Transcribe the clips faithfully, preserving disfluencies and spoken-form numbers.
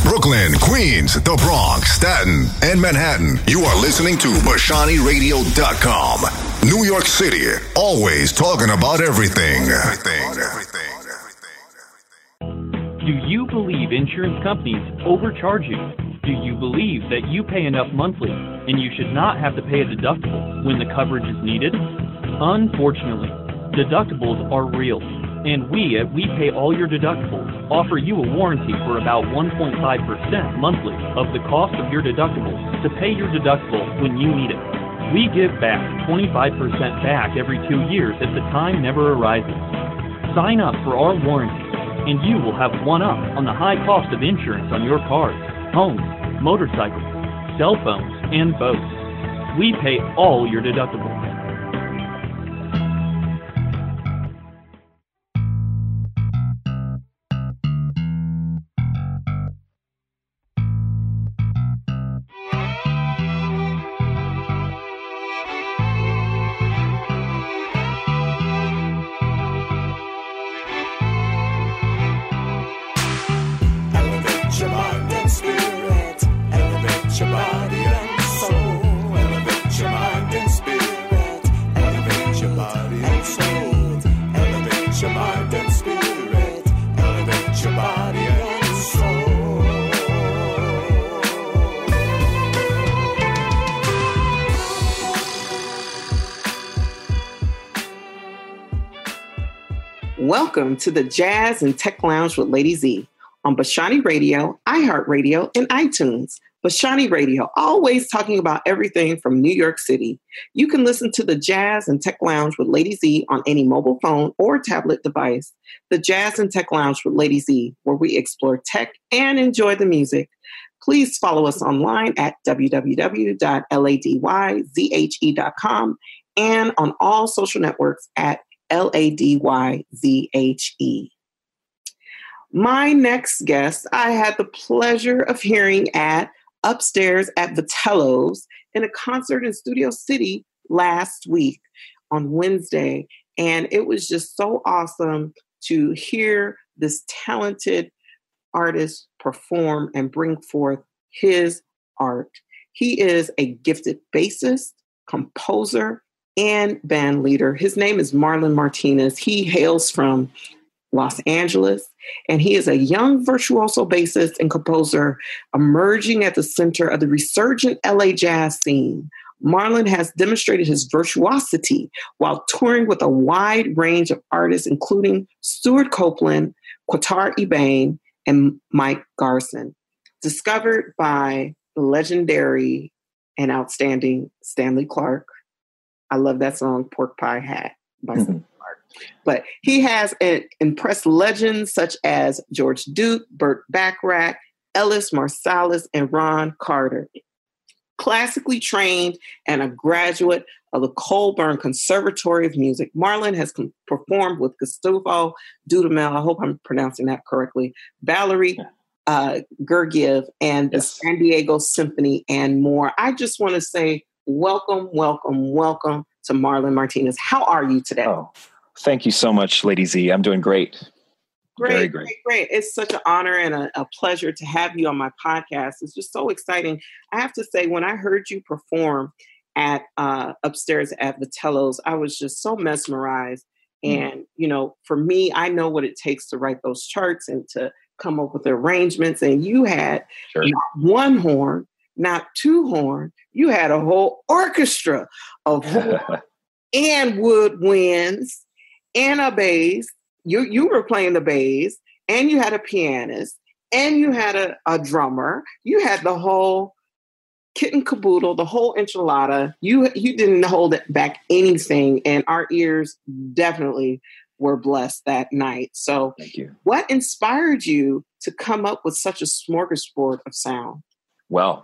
Brooklyn, Queens, the Bronx, Staten, and Manhattan. You are listening to Bashani Radio dot com. New York City, always talking about everything. Everything, everything, everything. Do you believe insurance companies overcharge you? Do you believe that you pay enough monthly and you should not have to pay a deductible when the coverage is needed? Unfortunately, deductibles are real. And we at We Pay All Your Deductibles offer you a warranty for about one point five percent monthly of the cost of your deductibles to pay your deductible when you need it. We give back twenty-five percent back every two years if the time never arises. Sign up for our warranty, and you will have one up on the high cost of insurance on your cars, homes, motorcycles, cell phones, and boats. We pay all your deductibles. Welcome to the Jazz and Tech Lounge with Lady Z on Bashani Radio, iHeartRadio, and iTunes. Bashani Radio, always talking about everything from New York City. You can listen to the Jazz and Tech Lounge with Lady Z on any mobile phone or tablet device. The Jazz and Tech Lounge with Lady Z, where we explore tech and enjoy the music. Please follow us online at w w w dot ladyzhe dot com and on all social networks at L A D Y Z H E. My next guest, I had the pleasure of hearing at Upstairs at Vitello's in a concert in Studio City last week on Wednesday. And it was just so awesome to hear this talented artist perform and bring forth his art. He is a gifted bassist, composer, and band leader. His name is Marlon Martinez. He hails from Los Angeles, and he is a young virtuoso bassist and composer emerging at the center of the resurgent L A jazz scene. Marlon has demonstrated his virtuosity while touring with a wide range of artists, including Stuart Copeland, Qatar Ebane, and Mike Garson. Discovered by the legendary and outstanding Stanley Clarke. I love that song, Pork Pie Hat by mm-hmm. Stanley Clarke. But he has uh, impressed legends such as George Duke, Burt Bacharach, Ellis Marsalis, and Ron Carter. Classically trained and a graduate of the Colburn Conservatory of Music, Marlon has com- performed with Gustavo Dudamel, I hope I'm pronouncing that correctly, Valery uh, Gergiev, and yes. the San Diego Symphony, and more. I just want to say welcome, welcome, welcome to Marlon Martinez. How are you today? Oh, thank you so much, Lady Z. I'm doing great. Great, Very great, great. great. It's such an honor and a, a pleasure to have you on my podcast. It's just so exciting. I have to say, when I heard you perform at uh, Upstairs at Vitello's, I was just so mesmerized. Mm. And, you know, for me, I know what it takes to write those charts and to come up with arrangements. And you had sure. not one horn, not two horn. You had a whole orchestra of horn and woodwinds and a bass. You you were playing the bass, and you had a pianist, and you had a, a drummer. You had the whole kit and caboodle, the whole enchilada. You you didn't hold back anything, and our ears definitely were blessed that night. So thank you. What inspired you to come up with such a smorgasbord of sound? Well,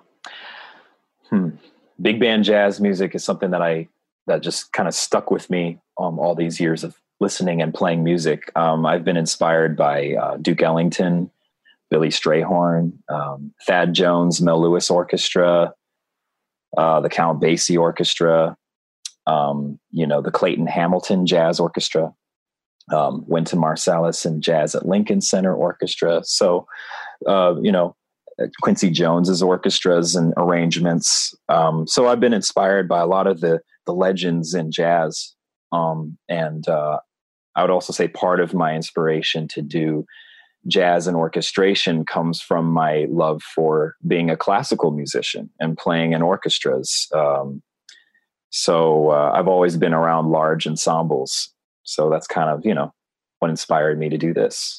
hmm, big band jazz music is something that I that just kind of stuck with me um, all these years of listening and playing music. Um, I've been inspired by uh, Duke Ellington, Billy Strayhorn, um, Thad Jones, Mel Lewis Orchestra, uh, the Count Basie Orchestra, um, you know, the Clayton Hamilton Jazz Orchestra, um, Wynton Marsalis and Jazz at Lincoln Center Orchestra. So, uh, you know, Quincy Jones's orchestras and arrangements. Um, so I've been inspired by a lot of the the legends in jazz. Um, and uh, I would also say part of my inspiration to do jazz and orchestration comes from my love for being a classical musician and playing in orchestras. Um, so uh, I've always been around large ensembles. So that's kind of, you know, what inspired me to do this.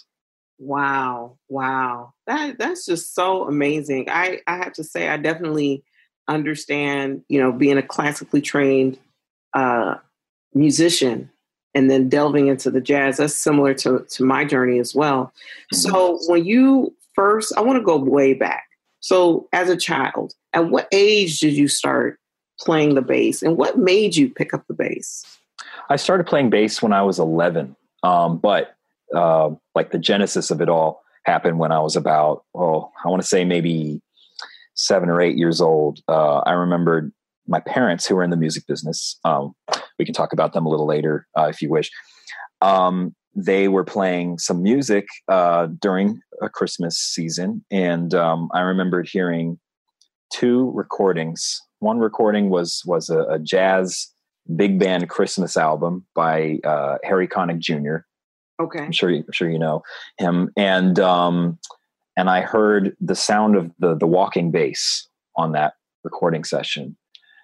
Wow. Wow. That that's just so amazing. I, I have to say, I definitely understand, you know, being a classically trained uh, musician and then delving into the jazz. That's similar to, to my journey as well. Mm-hmm. So when you first, I want to go way back. So as a child, at what age did you start playing the bass, and what made you pick up the bass? I started playing bass when I was eleven, um, but Uh, like the genesis of it all happened when I was about, oh, I want to say maybe seven or eight years old. Uh, I remembered my parents, who were in the music business. Um, we can talk about them a little later uh, if you wish. Um, they were playing some music uh, during a Christmas season. And um, I remembered hearing two recordings. One recording was, was a, a jazz big band Christmas album by uh, Harry Connick Junior Okay. I'm sure you, I'm sure you know him. And, um, and I heard the sound of the, the walking bass on that recording session,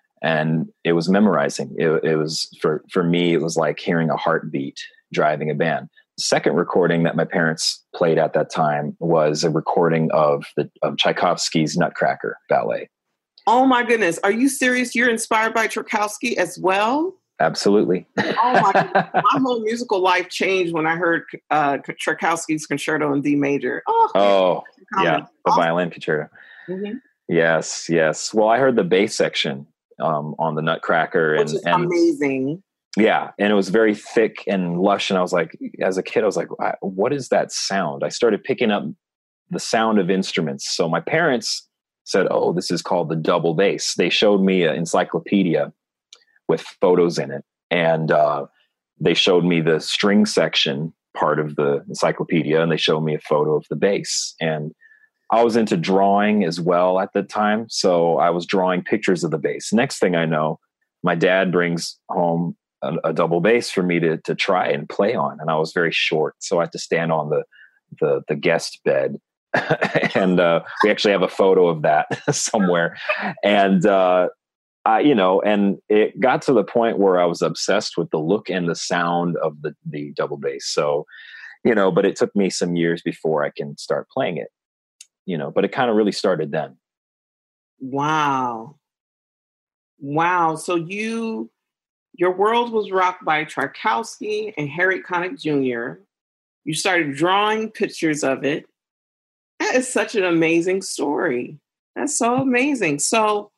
and it was memorizing. It, it was for, for me, it was like hearing a heartbeat driving a band. The second recording that my parents played at that time was a recording of the, of Tchaikovsky's Nutcracker ballet. Oh my goodness. Are you serious? You're inspired by Tchaikovsky as well? Absolutely. Oh my God. My whole musical life changed when I heard uh, Tchaikovsky's Concerto in D major. Oh, oh yeah, the awesome. violin concerto. Mm-hmm. Yes, yes. Well, I heard the bass section um, on the Nutcracker, Which and, is and amazing. Yeah, and it was very thick and lush. And I was like, as a kid, I was like, "What is that sound?" I started picking up the sound of instruments. So my parents said, "Oh, this is called the double bass." They showed me an encyclopedia with photos in it. And uh, they showed me the string section part of the encyclopedia, and they showed me a photo of the bass. And I was into drawing as well at the time. So I was drawing pictures of the bass. Next thing I know, my dad brings home a, a double bass for me to, to try and play on. And I was very short, so I had to stand on the, the, the guest bed. and uh, we actually have a photo of that somewhere. And, uh, I, you know, and it got to the point where I was obsessed with the look and the sound of the, the double bass. So, you know, but it took me some years before I can start playing it, you know, but it kind of really started then. Wow. Wow. So you, your world was rocked by Tchaikovsky and Harry Connick Junior You started drawing pictures of it. That is such an amazing story. That's so amazing. So,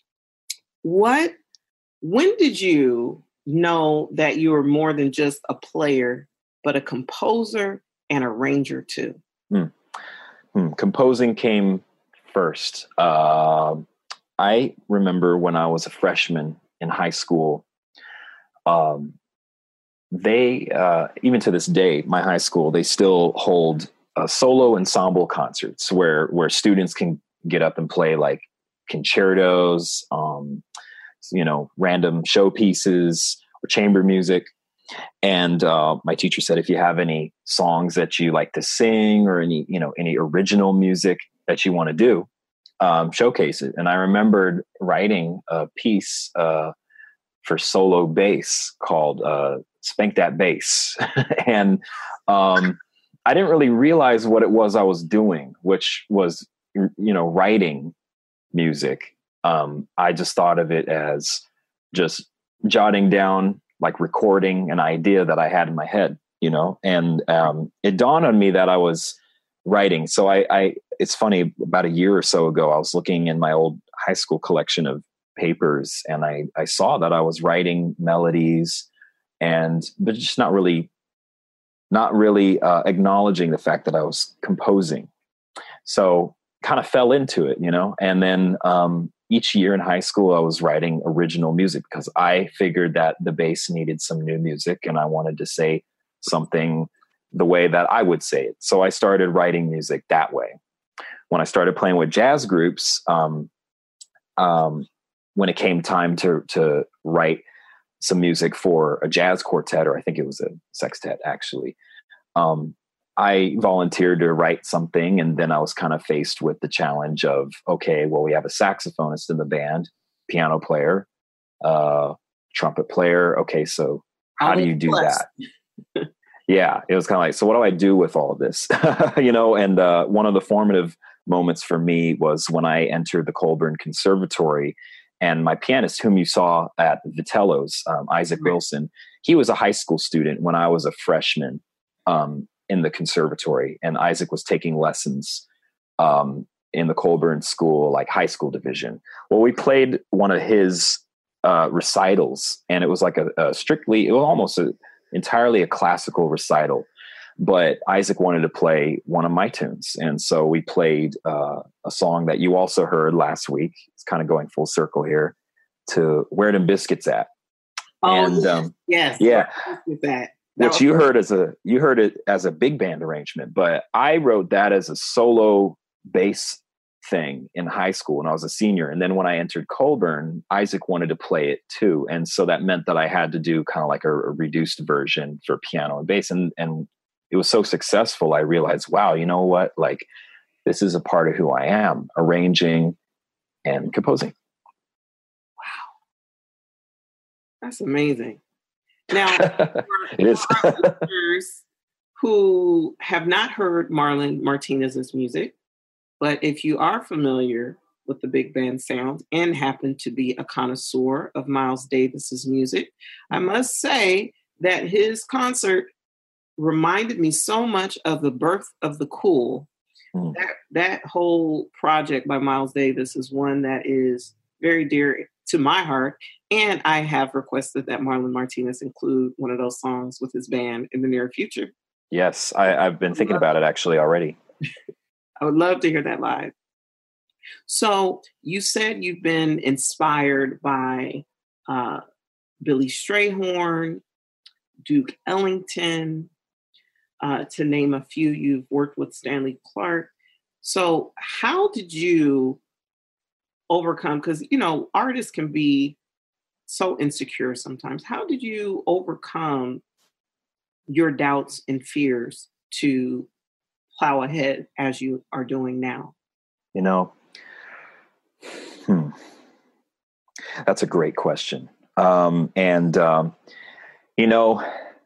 What, when did you know that you were more than just a player, but a composer and arranger too? Hmm. Hmm. Composing came first. Uh, I remember when I was a freshman in high school, um, they, uh, even to this day, my high school, they still hold uh, solo ensemble concerts where, where students can get up and play like concertos, um, you know, random showpieces or chamber music. And uh, my teacher said, if you have any songs that you like to sing or any, you know, any original music that you want to do, um, showcase it. And I remembered writing a piece uh, for solo bass called uh, Spank That Bass. and um, I didn't really realize what it was I was doing, which was, you know, writing music. Um, I just thought of it as just jotting down, like recording an idea that I had in my head, you know, and um, it dawned on me that I was writing. So I, I, it's funny, about a year or so ago, I was looking in my old high school collection of papers, and I, I saw that I was writing melodies, and but just not really, not really uh, acknowledging the fact that I was composing. So kind of fell into it, you know, and then um, each year in high school, I was writing original music because I figured that the bass needed some new music, and I wanted to say something the way that I would say it. So I started writing music that way. when I started playing with jazz groups, um, um, when it came time to to write some music for a jazz quartet, or I think it was a sextet actually, um, I volunteered to write something, and then I was kind of faced with the challenge of, okay, well, we have a saxophonist in the band, piano player, uh, trumpet player. Okay, so how do you do that? Yeah, it was kind of like, so what do I do with all of this? You know, and uh, one of the formative moments for me was when I entered the Colburn Conservatory, and my pianist, whom you saw at Vitello's, um, Isaac Right. Wilson, he was a high school student when I was a freshman um, in the conservatory, and Isaac was taking lessons um, in the Colburn school, like high school division. Well, we played one of his uh, recitals, and it was like a, a strictly, it was almost a, entirely a classical recital, but Isaac wanted to play one of my tunes. And so we played uh, a song that you also heard last week. It's kind of going full circle here to Where Them Biscuits At. Oh, and yes, um, yes. yeah, With that. That which was- you heard as a, you heard it as a big band arrangement, but I wrote that as a solo bass thing in high school when I was a senior. And then when I entered Colburn, Isaac wanted to play it too. And so that meant that I had to do kind of like a, a reduced version for piano and bass. And, and it was so successful, I realized, wow, you know what? Like, this is a part of who I am, arranging and composing. That's amazing. Now, It is. for our listeners who have not heard Marlon Martinez's music, but if you are familiar with the big band sound and happen to be a connoisseur of Miles Davis's music, I must say that his concert reminded me so much of The Birth of the Cool. Mm. That, that whole project by Miles Davis is one that is very dear to my heart. And I have requested that Marlon Martinez include one of those songs with his band in the near future. Yes, I, I've been thinking about it actually already. I would love to hear that live. So you said you've been inspired by uh, Billy Strayhorn, Duke Ellington, uh, to name a few. You've worked with Stanley Clarke. So how did you overcome, because, you know, artists can be so insecure sometimes. How did you overcome your doubts and fears to plow ahead as you are doing now? You know, hmm. That's a great question. Um, and, um, you know,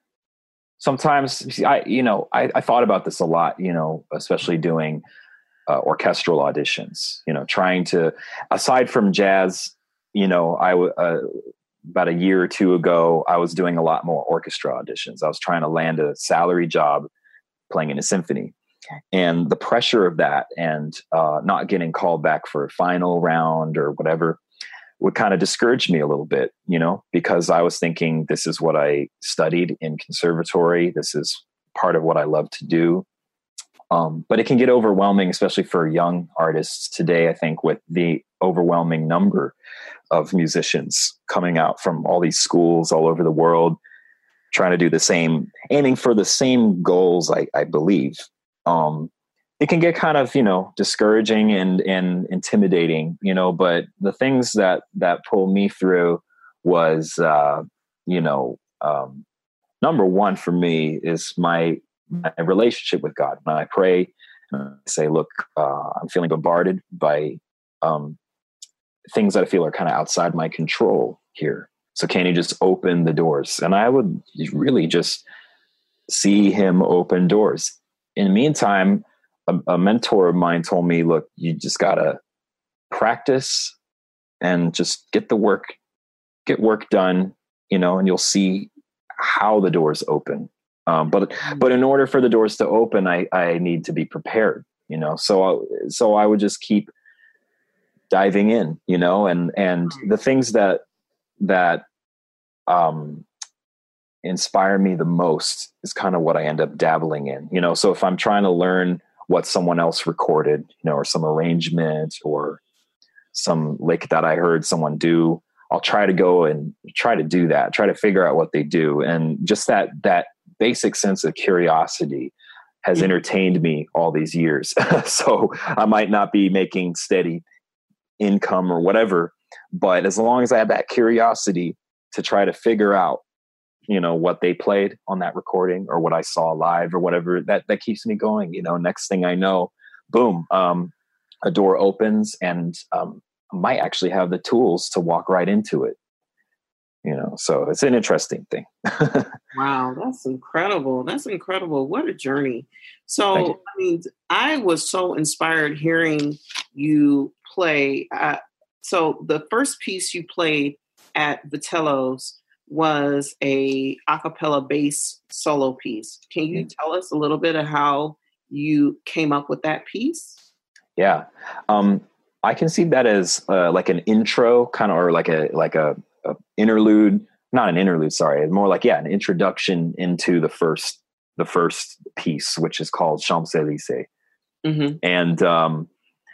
sometimes I, you know, I, I thought about this a lot, you know, especially doing uh, orchestral auditions, you know, trying to, aside from jazz, you know, I, uh, about a year or two ago, I was doing a lot more orchestra auditions. I was trying to land a salary job playing in a symphony. And the pressure of that and uh, not getting called back for a final round or whatever would kind of discourage me a little bit, you know, because I was thinking, this is what I studied in conservatory. This is part of what I love to do. Um, but it can get overwhelming, especially for young artists today, I think, with the overwhelming number of musicians coming out from all these schools all over the world, trying to do the same, aiming for the same goals, I, I believe. Um, it can get kind of, you know, discouraging and, and intimidating, you know, but the things that, that pulled me through was, uh, you know, um, number one for me is my, my relationship with God. When I pray and I say, look, uh, I'm feeling bombarded by, um, things that I feel are kind of outside my control here. So can you just open the doors? And I would really just see him open doors. In the meantime, a, a mentor of mine told me, look, you just got to practice and just get the work, get work done, you know, and you'll see how the doors open. Um, but, but in order for the doors to open, I, I need to be prepared, you know? So, so I would just keep diving in, you know, and, and the things that, that, um, inspire me the most is kind of what I end up dabbling in, you know? So if I'm trying to learn what someone else recorded, you know, or some arrangement or some lick that I heard someone do, I'll try to go and try to do that, try to figure out what they do. And just that, that basic sense of curiosity has entertained me all these years. So I might not be making steady income or whatever, but as long as I have that curiosity to try to figure out, you know, what they played on that recording or what I saw live or whatever, that, that keeps me going. You know, next thing I know, boom, um, a door opens and um, I might actually have the tools to walk right into it. You know, so it's an interesting thing. Wow, that's incredible. That's incredible. What a journey. So, I mean, I was so inspired hearing you play. Uh, so the first piece you played at Vitello's was a a cappella bass solo piece. Can you tell us a little bit of how you came up with that piece? Yeah. Um, I can see that as uh, like an intro kind of, or like a, like a, a interlude, not an interlude, sorry, more like, yeah, an introduction into the first, the first piece, which is called Champs-Élysées. Mm-hmm. And um,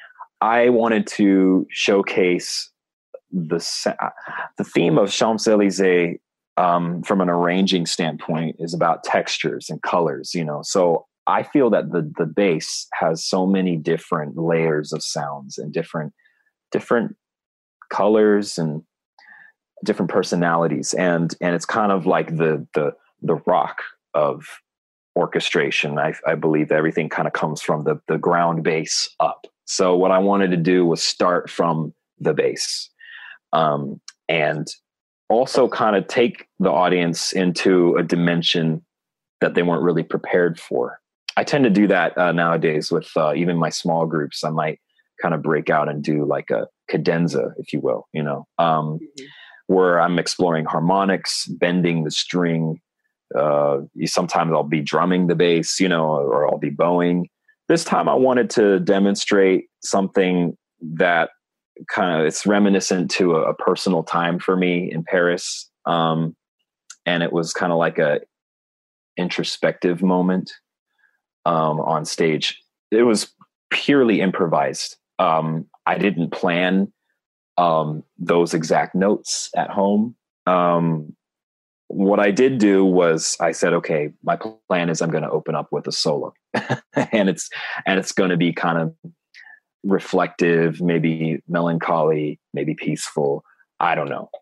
I wanted to showcase the, the theme of Champs-Élysées um, from an arranging standpoint is about textures and colors, you know, so I feel that the, the bass has so many different layers of sounds and different, different colors and different personalities. And, and it's kind of like the, the, the rock of orchestration. I, I believe that everything kind of comes from the, the ground bass up. So what I wanted to do was start from the bass, um, and also kind of take the audience into a dimension that they weren't really prepared for. I tend to do that uh, nowadays with uh, even my small groups. I might kind of break out and do like a cadenza, if you will, you know, um, mm-hmm. where I'm exploring harmonics, bending the string. Uh, sometimes I'll be drumming the bass, you know, or I'll be bowing. This time I wanted to demonstrate something that kind of, it's reminiscent to a, a personal time for me in Paris. Um, and it was kind of like a introspective moment um, on stage. It was purely improvised. Um, I didn't plan um, those exact notes at home. Um, what I did do was I said, okay, my plan is I'm going to open up with a solo and it's, and it's going to be kind of reflective, maybe melancholy, maybe peaceful. I don't know.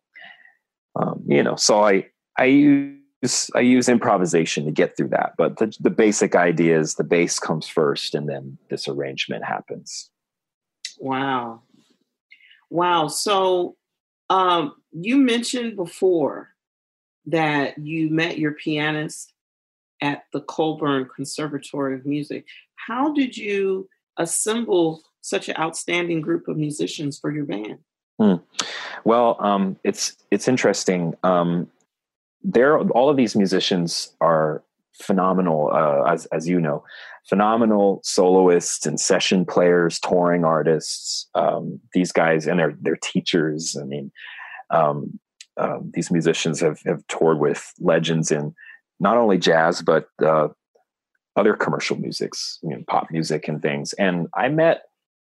Um, you know, so I, I use, I use improvisation to get through that, but the, the basic idea is the bass comes first and then this arrangement happens. Wow. Wow. So, um, you mentioned before that you met your pianist at the Colburn Conservatory of Music. How did you assemble such an outstanding group of musicians for your band? Hmm. Well, um, it's it's interesting. Um, there, all of these musicians are phenomenal, uh, as as you know, phenomenal soloists and session players, touring artists. Um, these guys and their their teachers. I mean. Um, Um, these musicians have, have toured with legends in not only jazz, but uh, other commercial musics, you know, pop music and things. And I met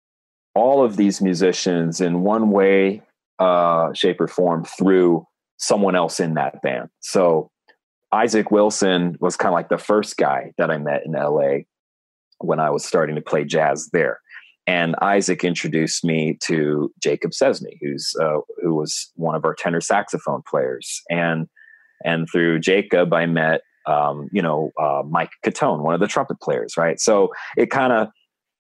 all of these musicians in one way, uh, shape or form through someone else in that band. So Isaac Wilson was kind of like the first guy that I met in L A when I was starting to play jazz there. And Isaac introduced me to Jacob Cesny, who's uh, who was one of our tenor saxophone players. And and through Jacob, I met um, you know uh, Mike Catone, one of the trumpet players, right? So it kind of,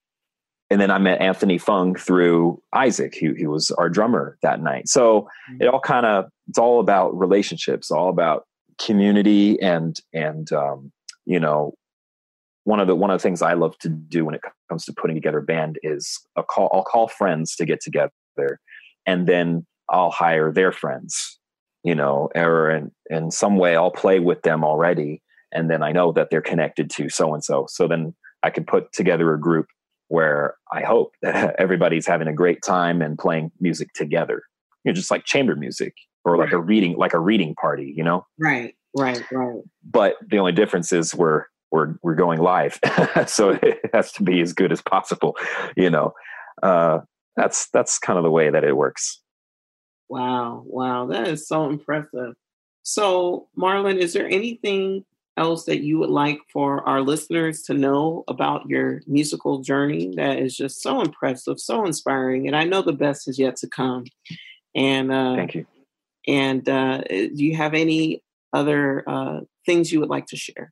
and then I met Anthony Fung through Isaac, who who was our drummer that night. So mm-hmm. it all kind of, it's all about relationships, all about community, and and um, you know. One of the one of the things I love to do when it comes to putting together a band is a call. I'll call friends to get together, and then I'll hire their friends. You know, or in in some way I'll play with them already, and then I know that they're connected to so and so. So then I can put together a group where I hope that everybody's having a great time and playing music together. You know, just like chamber music or like a reading, like a reading party. You know, right, right, right. But the only difference is we're We're we're going live, so it has to be as good as possible. You know, uh, that's that's kind of the way that it works. Wow, wow, that is so impressive. So, Marlon, is there anything else that you would like for our listeners to know about your musical journey that is just so impressive, so inspiring? And I know the best is yet to come. And uh, thank you. And uh, do you have any other uh, things you would like to share?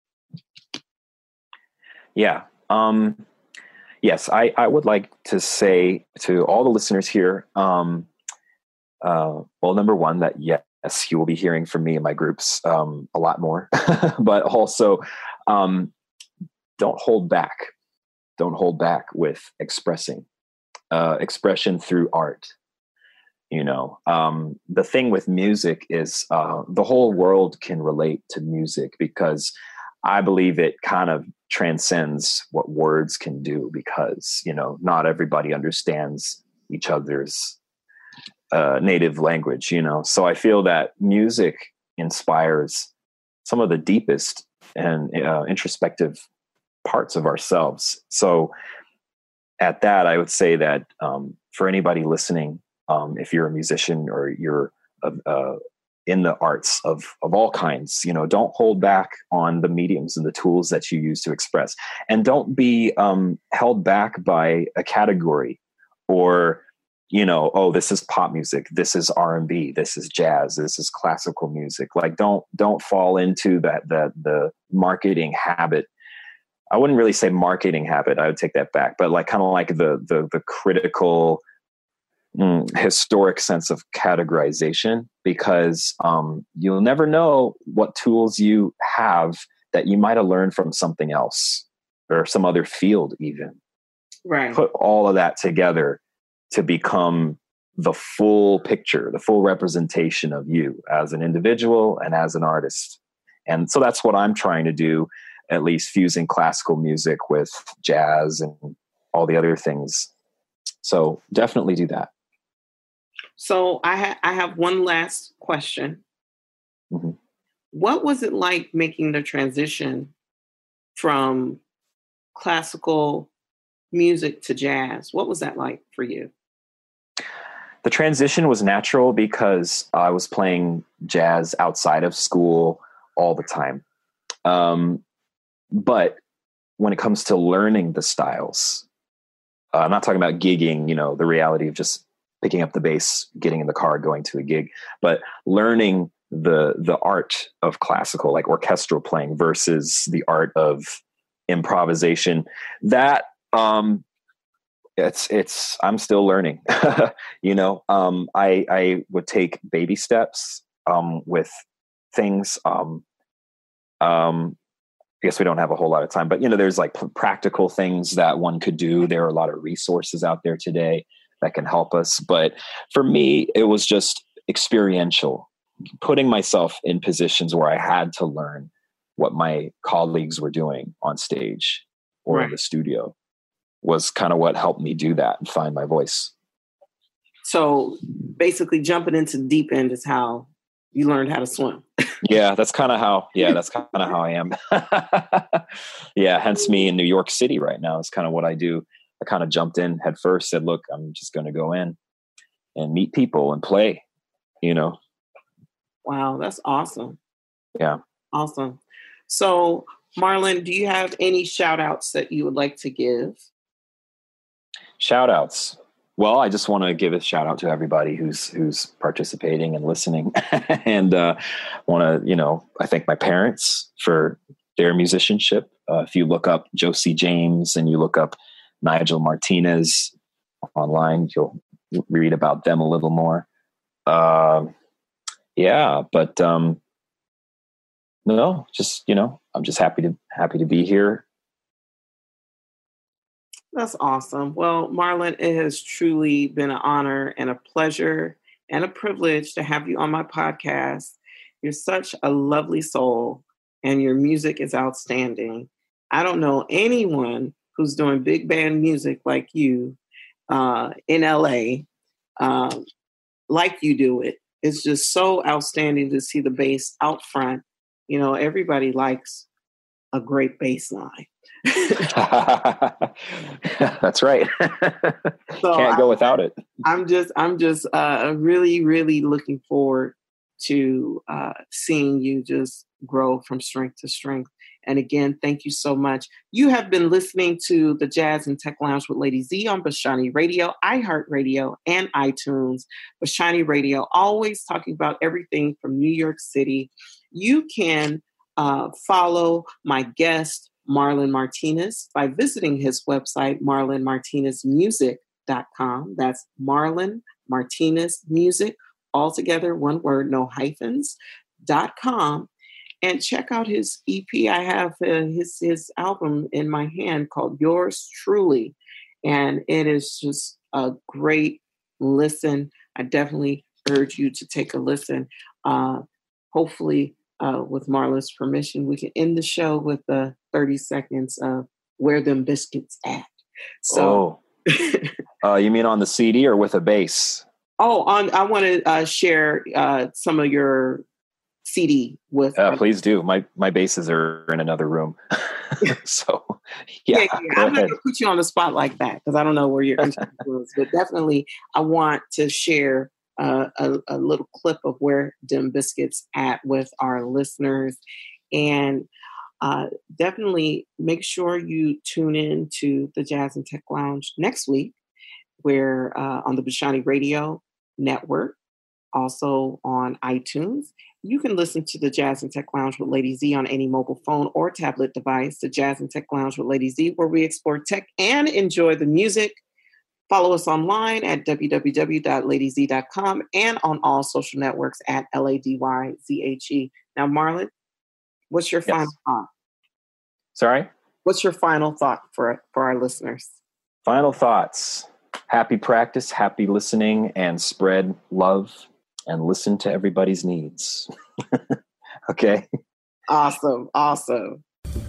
Yeah. Um, yes, I, I would like to say to all the listeners here, um, uh, well, number one, that yes, you will be hearing from me in my groups um, a lot more, but also um, don't hold back. Don't hold back with expressing, uh, expression through art. You know, um, the thing with music is uh, the whole world can relate to music because I believe it kind of transcends what words can do because, you know, not everybody understands each other's uh, native language, you know. So I feel that music inspires some of the deepest and uh, introspective parts of ourselves. So at that, I would say that um, for anybody listening, Um, if you're a musician or you're uh, uh, in the arts of of all kinds, you know, don't hold back on the mediums and the tools that you use to express, and don't be um, held back by a category or, you know, oh, this is pop music, this is R and B, this is jazz, this is classical music. Like, don't don't fall into that that the marketing habit. I wouldn't really say marketing habit. I would take that back, but like kind of like the the the critical. Mm, historic sense of categorization, because um, you'll never know what tools you have that you might have learned from something else or some other field even. Right. Put all of that together to become the full picture, the full representation of you as an individual and as an artist. And so that's what I'm trying to do, at least fusing classical music with jazz and all the other things. So definitely do that. So I, ha- I have one last question. Mm-hmm. What was it like making the transition from classical music to jazz? What was that like for you? The transition was natural because I was playing jazz outside of school all the time. Um, but when it comes to learning the styles, uh, I'm not talking about gigging, you know, the reality of just picking up the bass, getting in the car, going to a gig, but learning the the art of classical, like orchestral playing versus the art of improvisation. That um, it's it's I'm still learning. you know, um, I I would take baby steps um, with things. Um, um, I guess we don't have a whole lot of time, but you know, there's like p- practical things that one could do. There are a lot of resources out there today that can help us. But for me, it was just experiential, putting myself in positions where I had to learn what my colleagues were doing on stage or right. in the studio was kind of what helped me do that and find my voice. So basically jumping into the deep end is how you learned how to swim. yeah, that's kind of how, yeah, that's kind of how I am. yeah. Hence me in New York City right now is kind of what I do. I kind of jumped in head first, said, look, I'm just going to go in and meet people and play, you know? Wow. That's awesome. Yeah. Awesome. So Marlon, do you have any shout outs that you would like to give? Shout outs. Well, I just want to give a shout out to everybody who's, who's participating and listening and uh, want to, you know, I thank my parents for their musicianship. Uh, if you look up Josie James and you look up Nigel Martinez online, you'll read about them a little more. Uh, yeah, but um, no, just, you know, I'm just happy to happy to be here. That's awesome. Well, Marlon, it has truly been an honor and a pleasure and a privilege to have you on my podcast. You're such a lovely soul and your music is outstanding. I don't know anyone who's doing big band music like you uh, in L A, um, like you do it. It's just so outstanding to see the bass out front. You know, everybody likes a great bass line. That's right. So Can't go without it. I'm just, I'm just uh, really, really looking forward to uh, seeing you just grow from strength to strength. And again, thank you so much. You have been listening to the Jazz and Tech Lounge with Lady Z on Bashani Radio, iHeartRadio, and iTunes. Bashani Radio, always talking about everything from New York City. You can uh, follow my guest, Marlon Martinez, by visiting his website, marlon martinez music dot com. That's Marlon Martinez Music, all together, one word, no hyphens, dot com. And check out his E P. I have uh, his his album in my hand called Yours Truly. And it is just a great listen. I definitely urge you to take a listen. Uh, hopefully, uh, with Marlon's permission, we can end the show with the thirty seconds of Where Them Biscuits At. So, oh. uh, you mean on the C D or with a bass? Oh, on. I want to uh, share uh, some of your C D with. Uh, please do. My my basses are in another room. So, yeah. yeah, yeah. I'm not going to put you on the spot like that because I don't know where your interest is, but definitely I want to share uh, a, a little clip of Where Them Biscuits At with our listeners. And uh, definitely make sure you tune in to the Jazz and Tech Lounge next week, where uh, on the Bashani Radio Network, also on iTunes. You can listen to the Jazz and Tech Lounge with Lady Z on any mobile phone or tablet device, the Jazz and Tech Lounge with Lady Z, where we explore tech and enjoy the music. Follow us online at w w w dot lady z dot com and on all social networks at L A D Y Z H E. Now, Marlon, what's your yes. final thought? Sorry? What's your final thought for, for our listeners? Final thoughts. Happy practice, happy listening, and spread love. And listen to everybody's needs. Okay? Awesome. Awesome.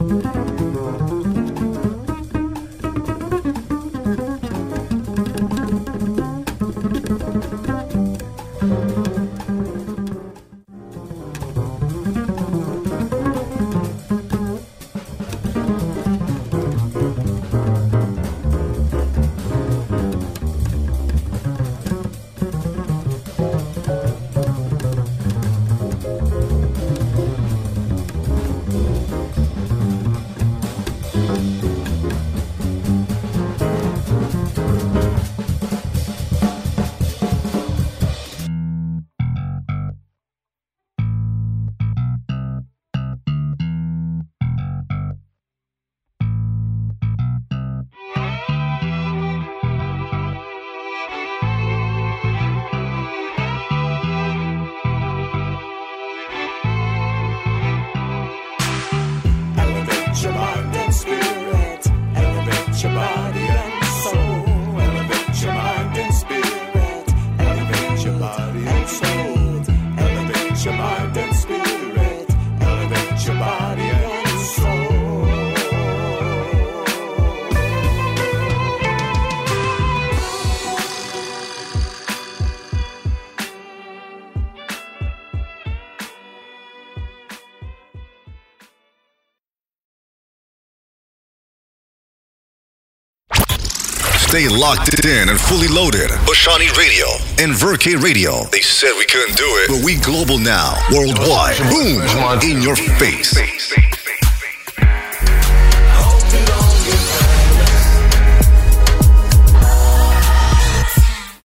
Stay locked in and fully loaded. Bashani Radio and Verke Radio. They said we couldn't do it, but we global now. Worldwide. Boom. In your face.